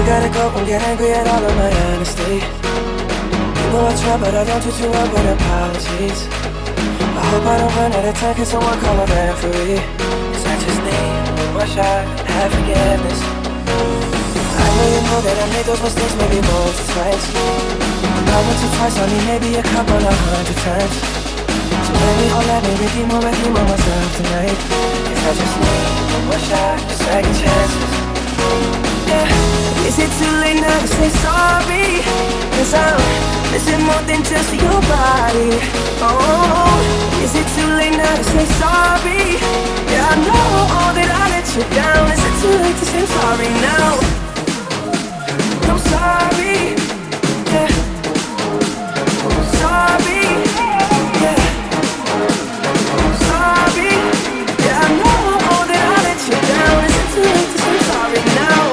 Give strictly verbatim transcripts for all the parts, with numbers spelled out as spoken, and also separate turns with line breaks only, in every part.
gotta go and get angry at all of my honesty. You know I try, but I don't do too well with apologies. I hope I don't run out of time, can someone call a referee? Cause I just need one shot, have forgiveness. I know you know that I made those mistakes maybe once or twice. Not once or twice, I mean maybe a couple of hundred times. So let me, oh let me redeem or redeem on myself tonight. Cause I just need one shot, a second chances. Yeah, is it too late now to say sorry? Cause I'm missing more than just your body. Oh, is it too late now to say sorry? Yeah, I know that I let you down. Is it too late to say sorry now? I'm sorry, yeah. I'm sorry, yeah. I'm sorry, yeah, I know that I let you down. Is it too late to say sorry now?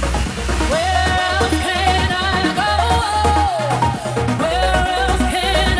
Where else can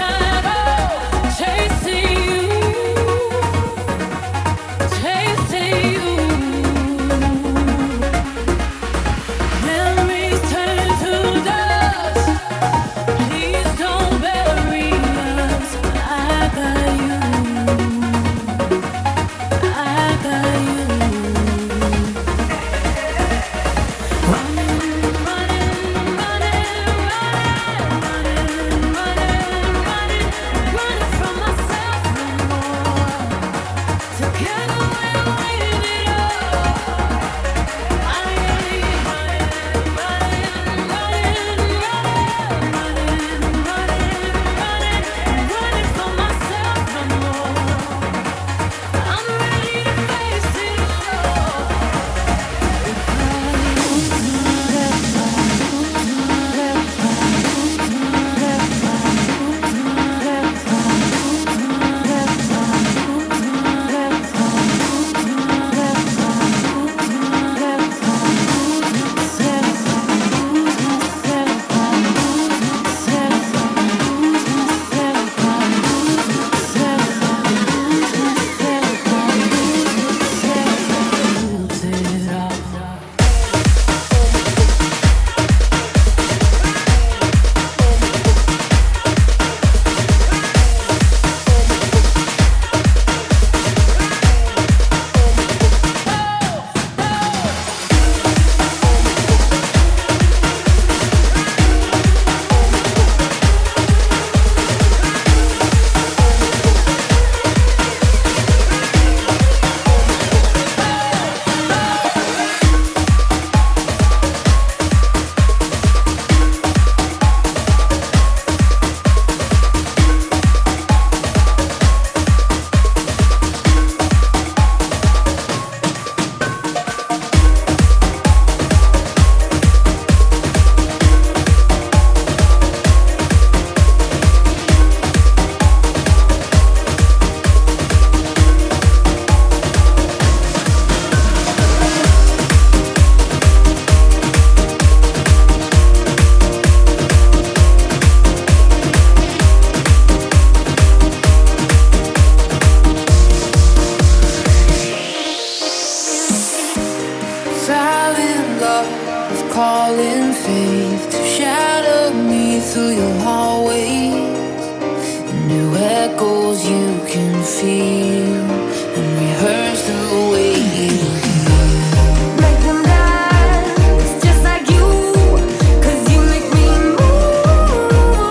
new echoes you can feel and rehearse the way you feel. Make them dance just like you, 'cause you make me move.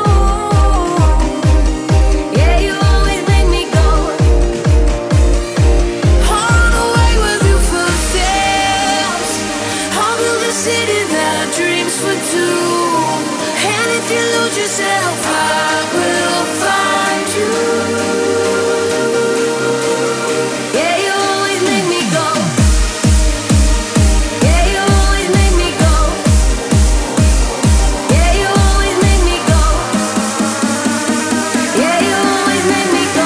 Yeah, you always make me go on away with your footsteps. I'll build a city that dreams for two. And if you lose yourself, I will find you. Yeah, you always make me go. Yeah, you always make me go. Yeah, you always make me go. Yeah, you always make me go.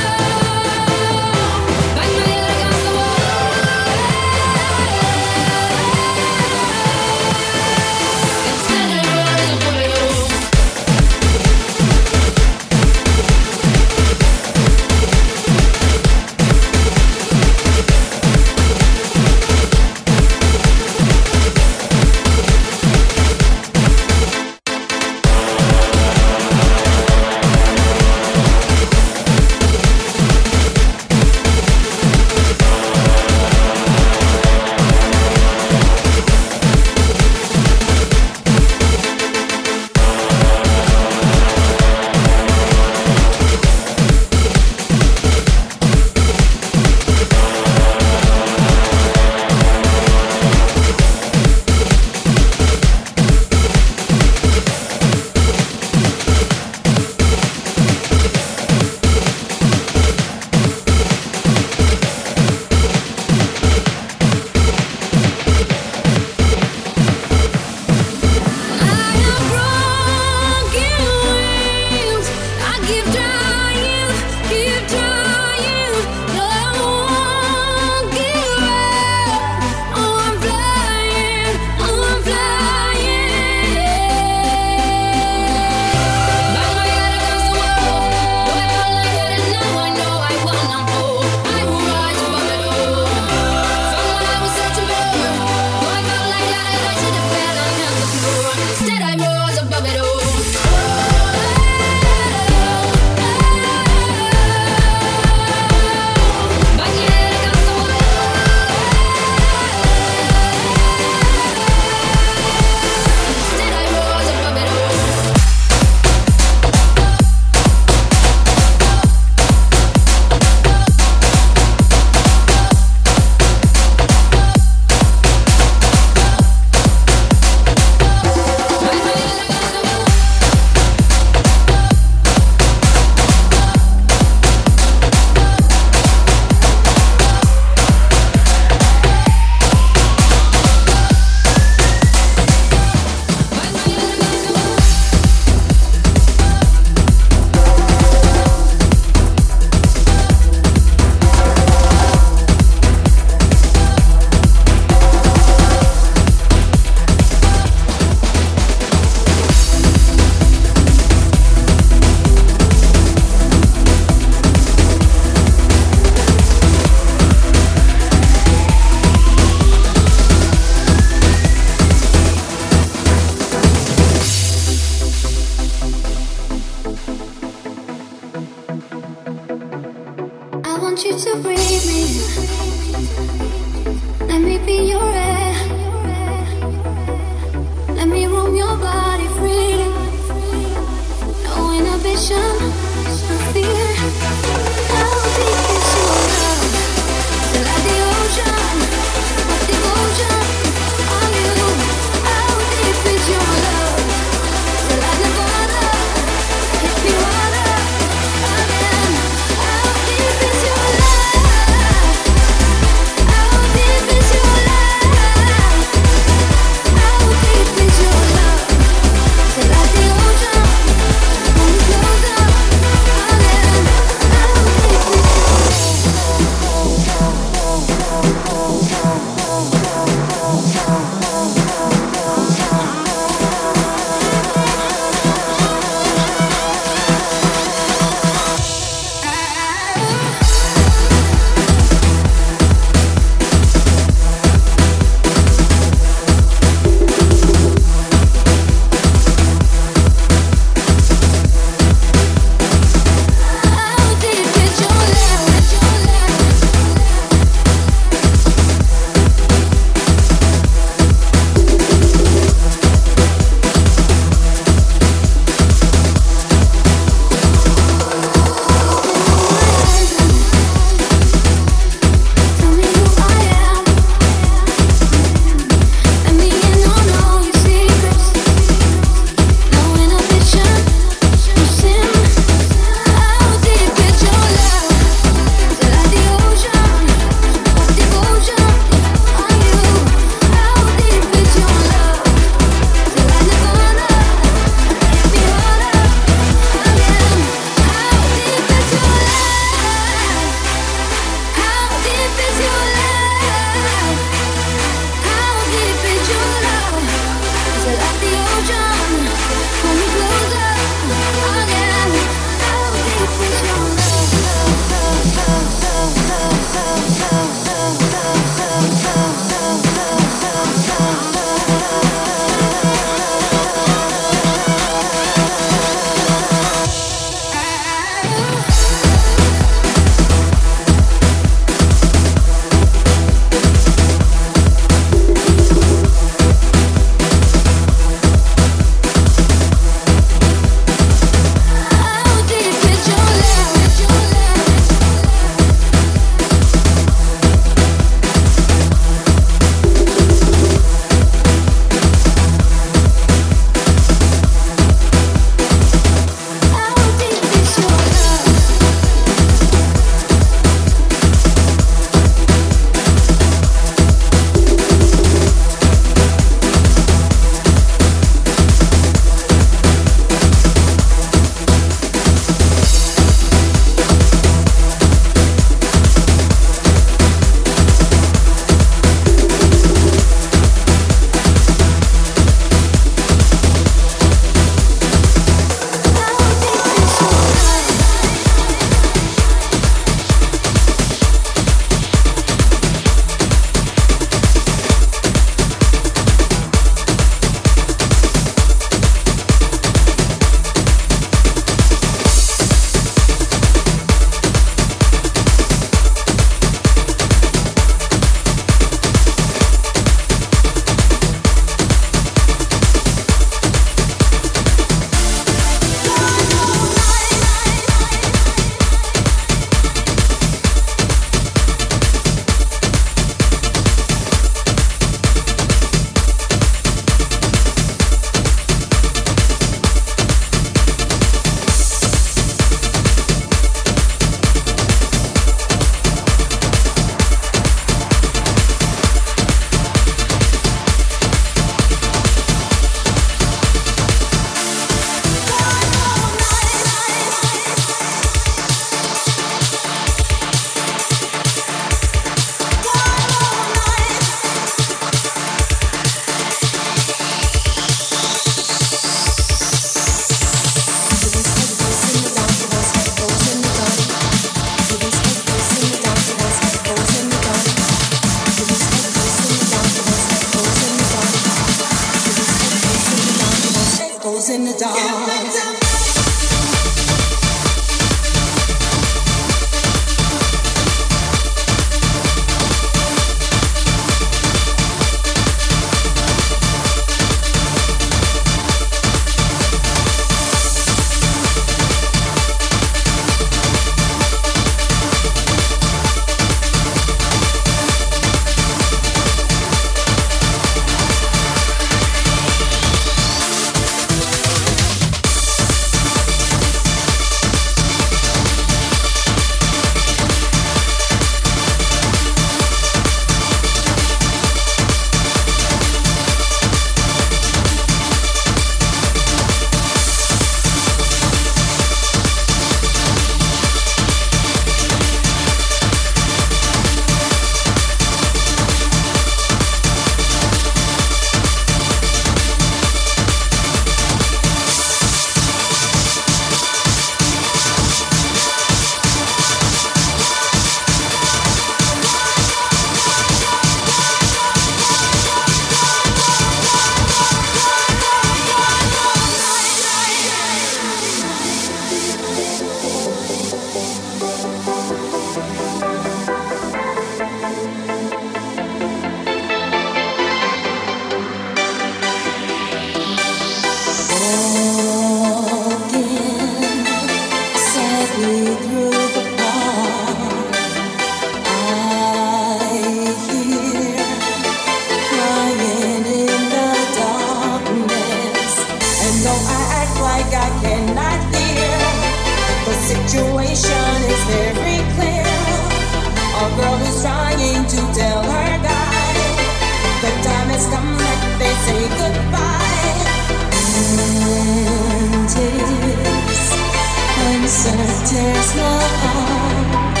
tears my heart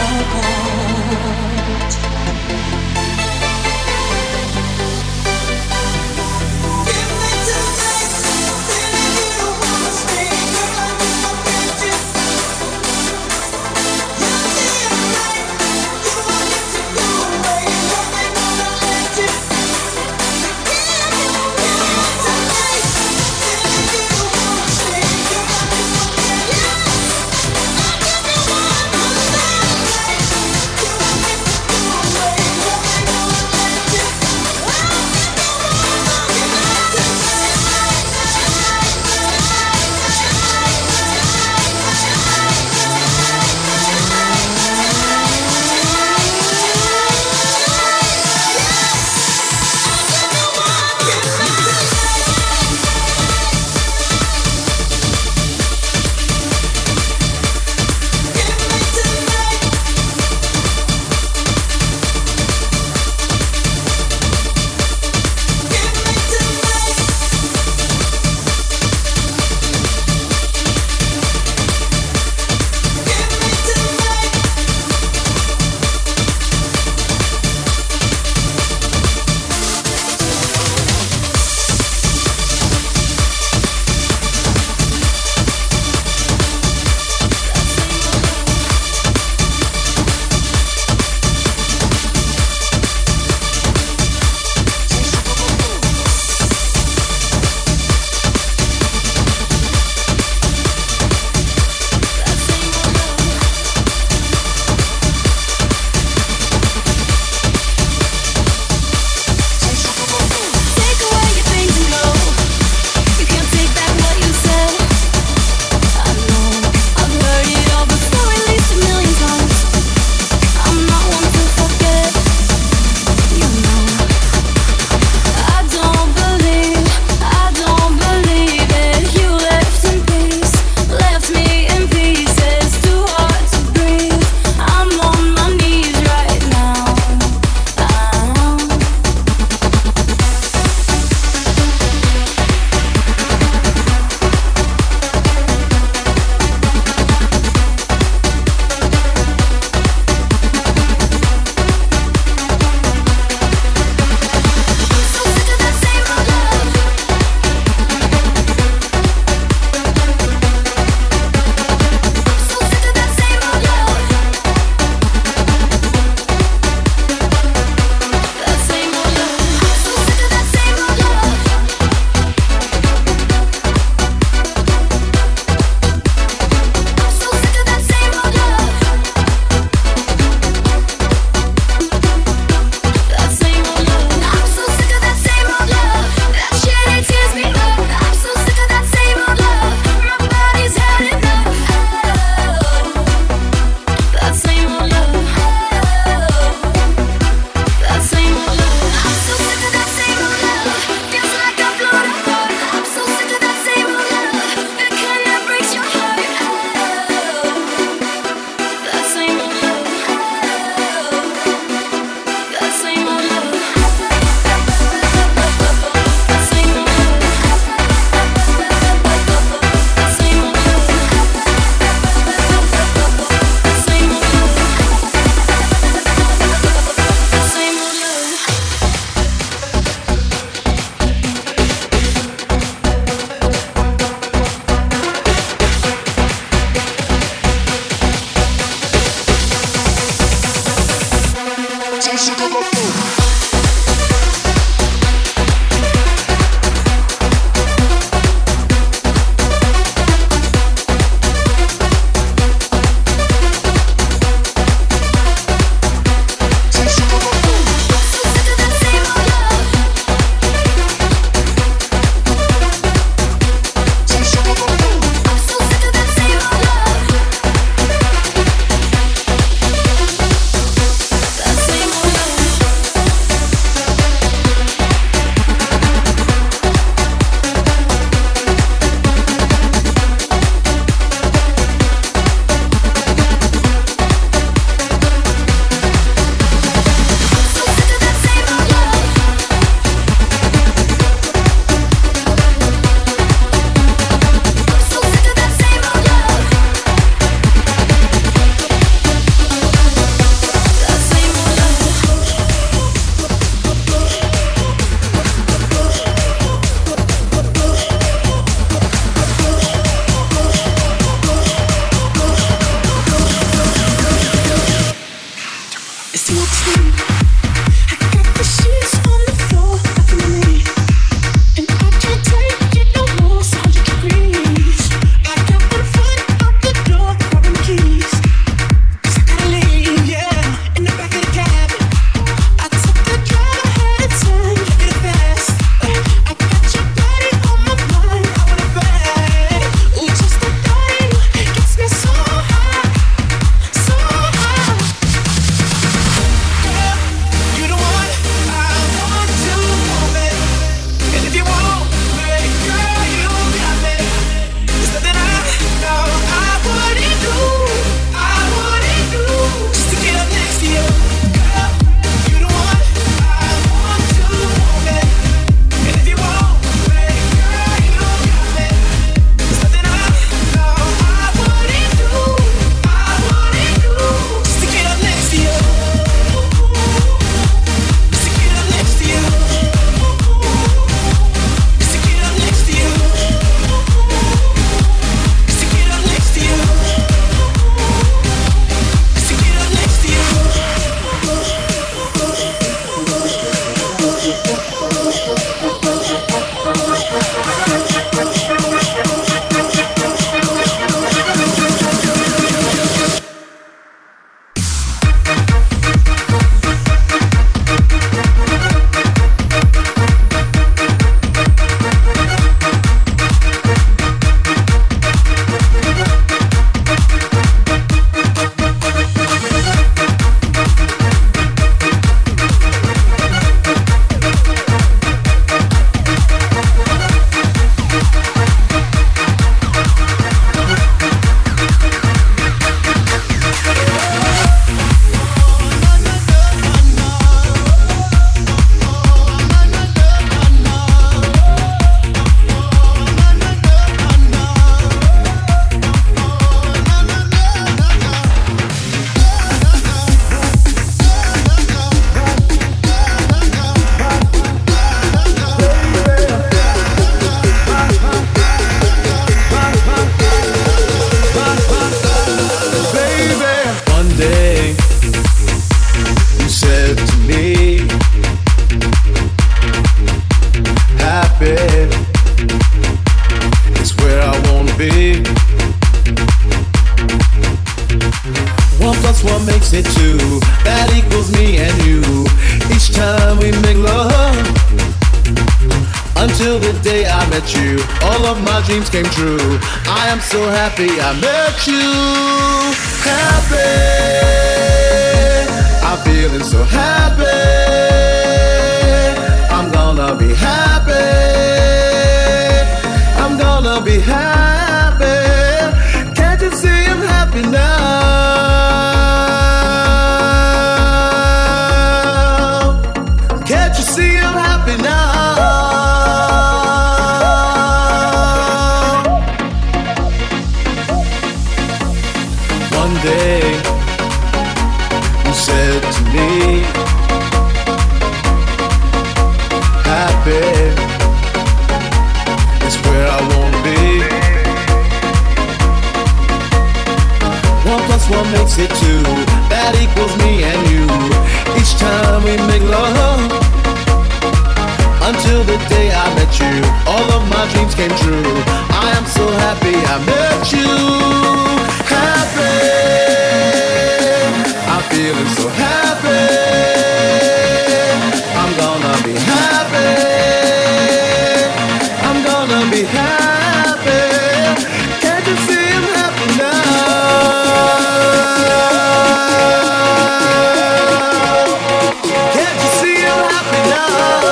apart. Give me tonight, then you don't wanna stay, girl. I will forget you. You'll be alright. You won't get to go away. Love ain't gonna let you. Give me tonight, then you don't wanna stay, girl. I will forget you.
makes it two. That equals me and you. Each time we make love, until the day I met you, all of my dreams came true. I am so happy I met you. Happy, I'm feeling so happy. I'm gonna be happy. I'm gonna be happy. Can't you see I'm happy now? Can't you see I'm happy now? One day you said to me, happy is where I wanna be. One plus one makes it two. That equals me and you. Each time we make love, until the day I met you, all of my dreams came true. I am so happy I met you. Happy, I'm feeling so happy. I'm gonna be happy. I'm gonna be happy. Can't you see I'm happy now? Can't you see I'm happy now?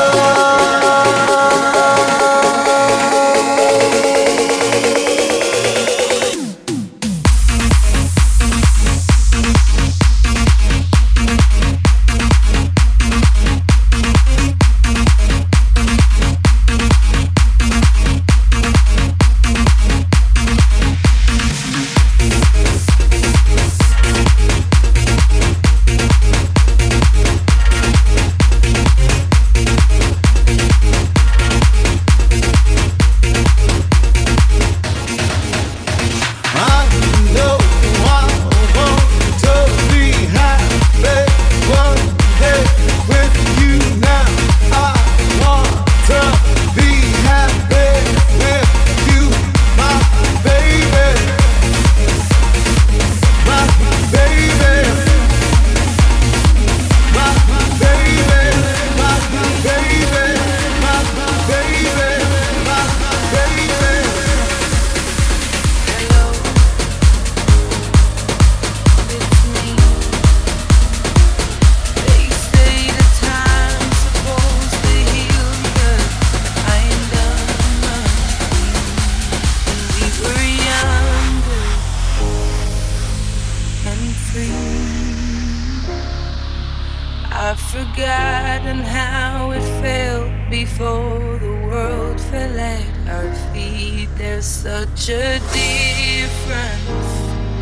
I've forgotten how it felt before the world fell at our feet. There's such a difference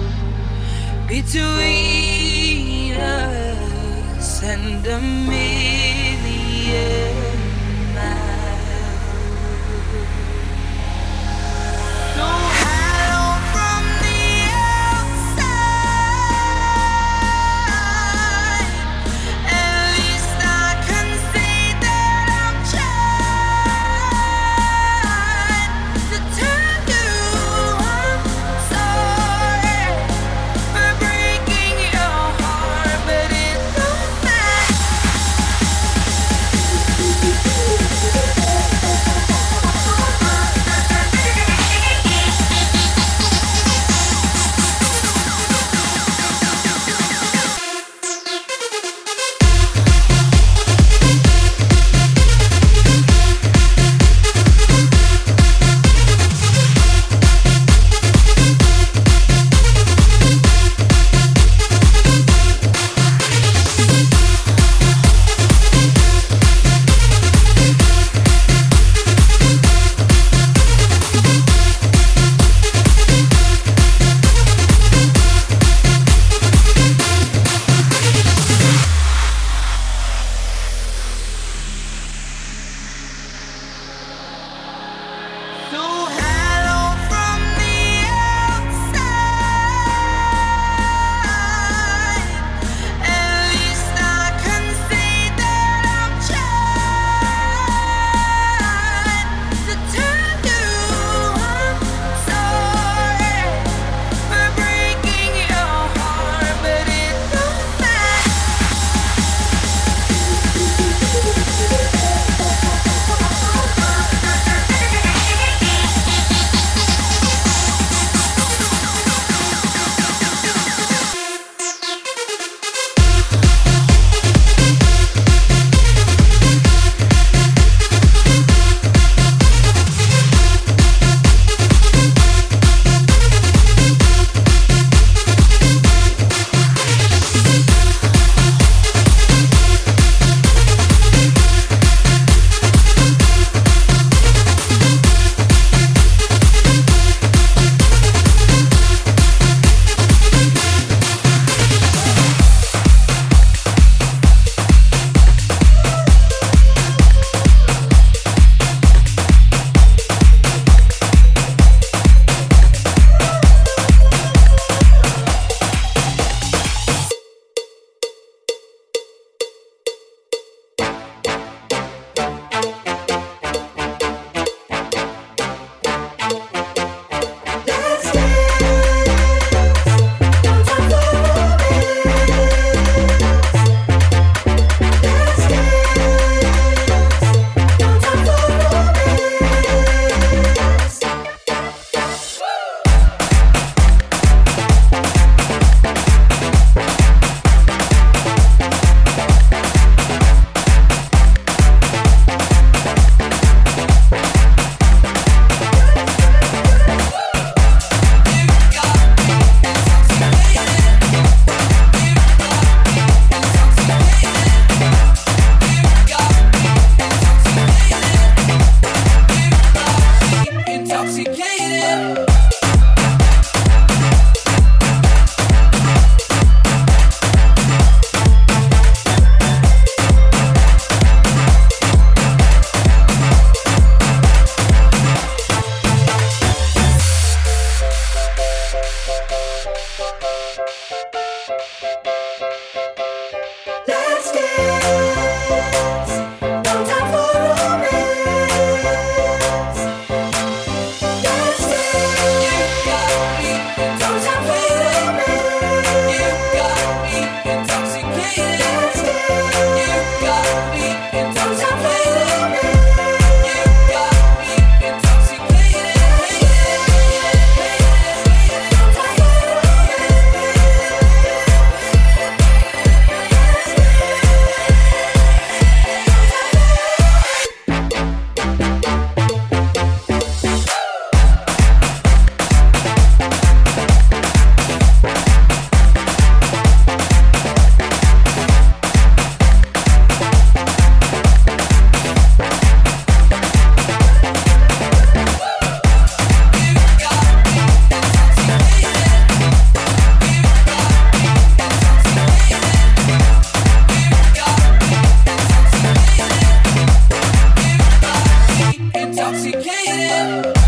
between us and a million miles. So hello from the outside. At least I can say that I'm trying to tell you I'm sorry for breaking your heart, but it don't matter. So hello from the outside. At least I can say that I'm trying to tell you I'm sorry for breaking your heart, but it don't
educated.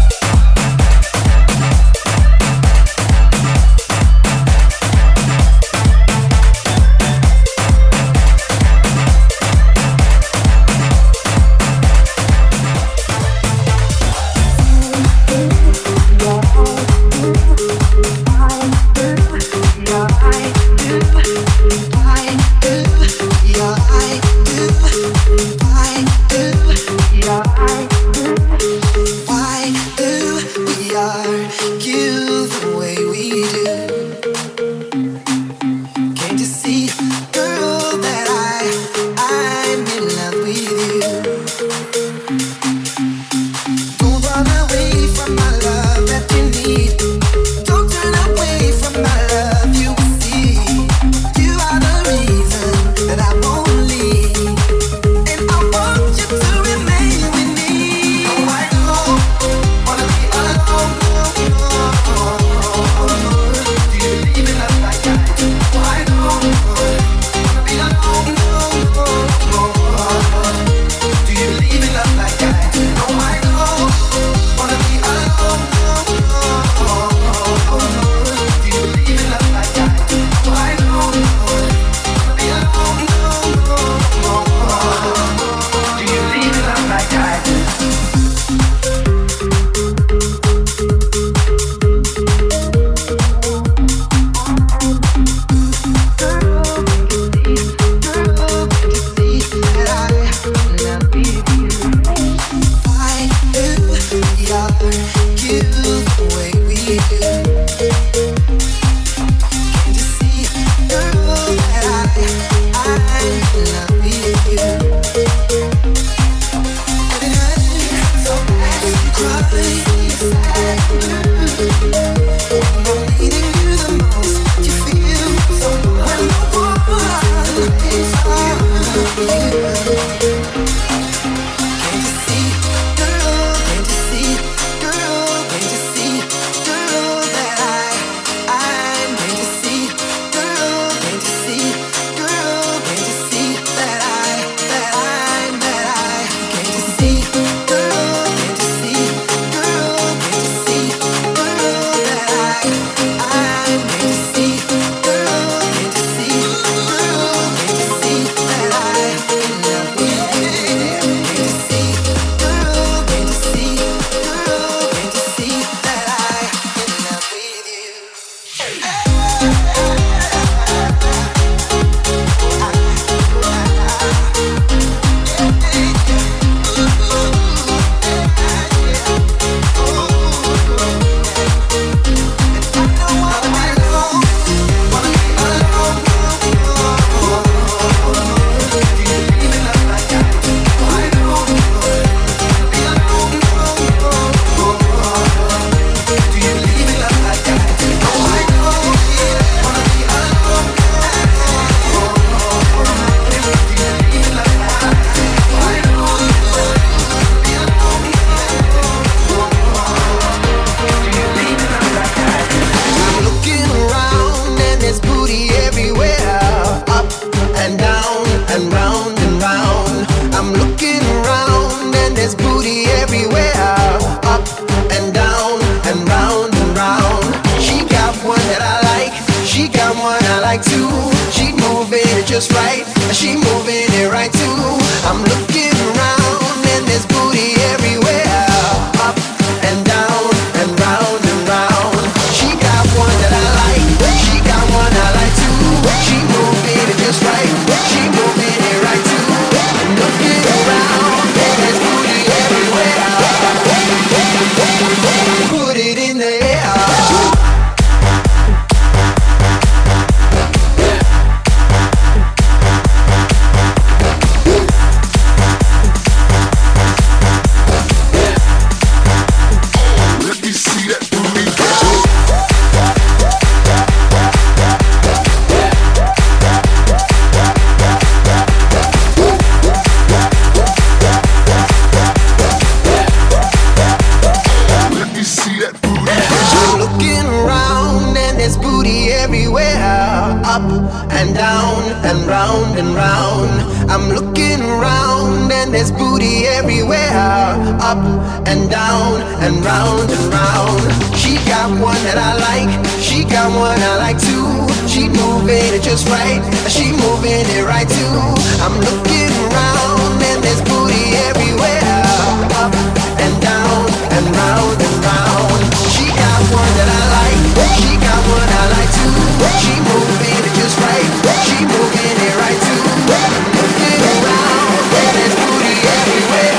I'm looking around and there's booty everywhere. up and down and round and round. She got one that I like, she got one I like too. She moving it just right, she moving it right too. I'm looking around and there's booty everywhere, up and down and round and round. She got one that I like, she got one I like too. She moving it just right, she moving it right too. I'm looking around and there's booty everywhere.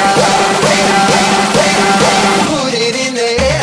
Put it in the air.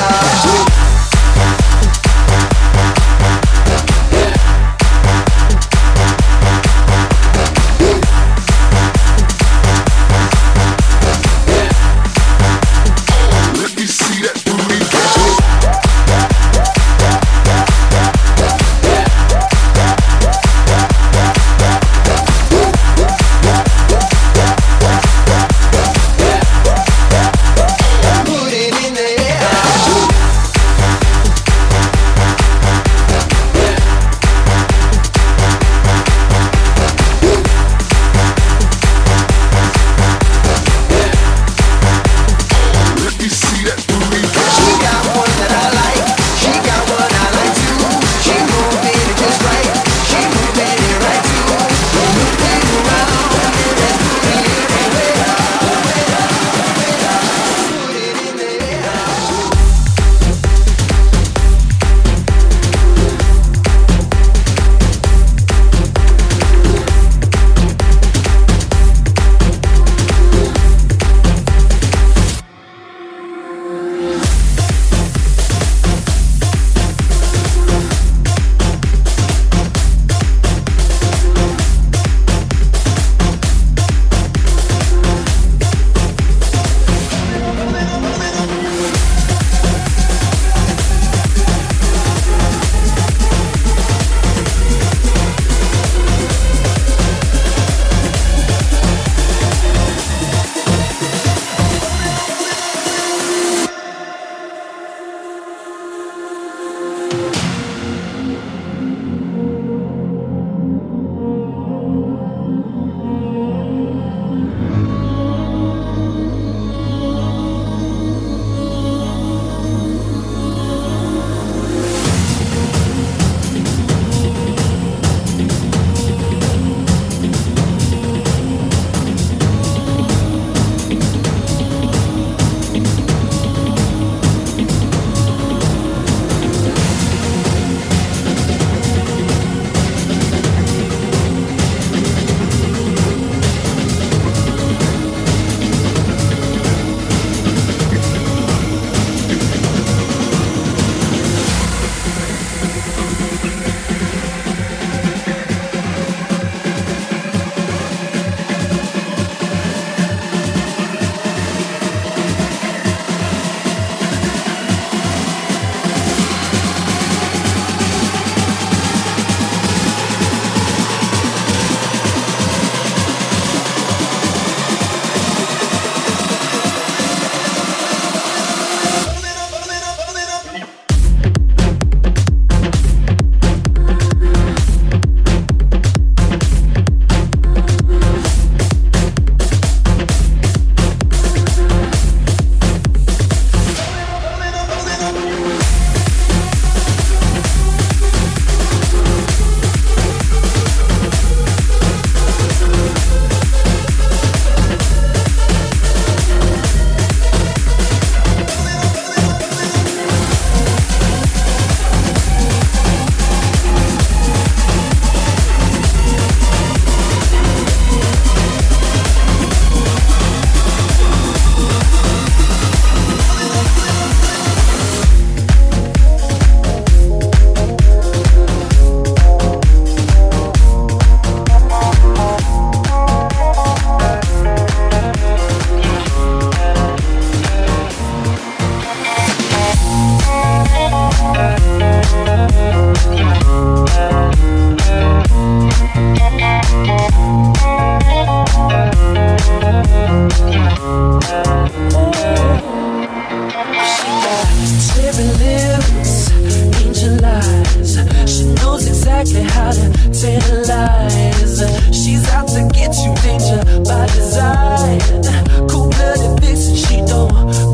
She's out to get you, danger by design. Cold-blooded vixen, she don't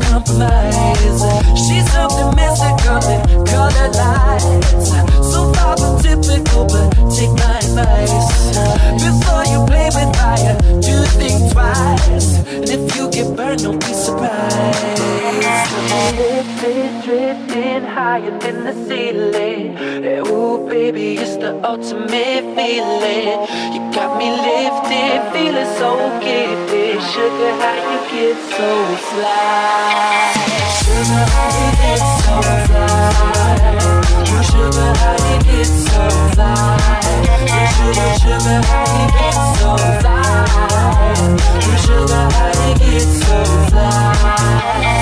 lifted, drifting higher than the ceiling. Hey, ooh, baby, it's the ultimate feeling. You got me lifted, feeling so gifted. Sugar, how you get so fly? Sugar, how you get so fly? Ooh, sugar, how you get so fly? Ooh, sugar, sugar, how you get so fly? Ooh, sugar, how you get so fly?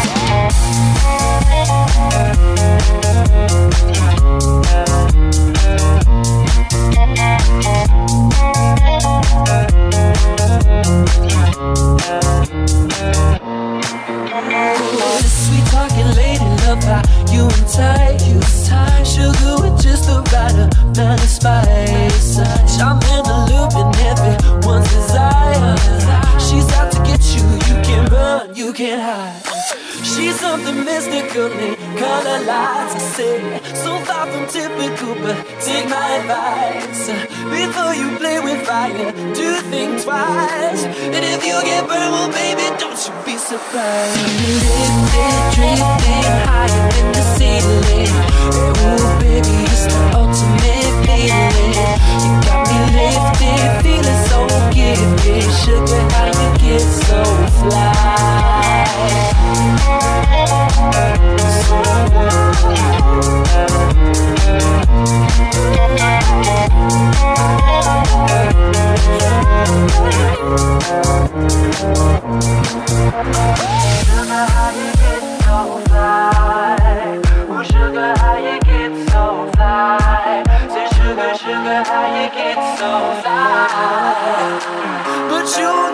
Sweet talking lady, love how you and tight, you tight. Sugar with just the right amount of spice. I'm in the loop and everyone's desire. She's out to get you, you can't run, you can't hide. She's something mystical in color lights, I say. So far from typical, but take my advice. Before you play with fire, do think twice. And if you get burned, well baby, don't you be surprised. Lifted, drifting higher than the ceiling. Hey, ooh baby, it's the ultimate feeling. You got me lifted, feeling so gifted. Sugar, how you get so fly? Sugar, how you get so fly? Oh, sugar, how you get so fly? Say, sugar, sugar, how you get so fly? But you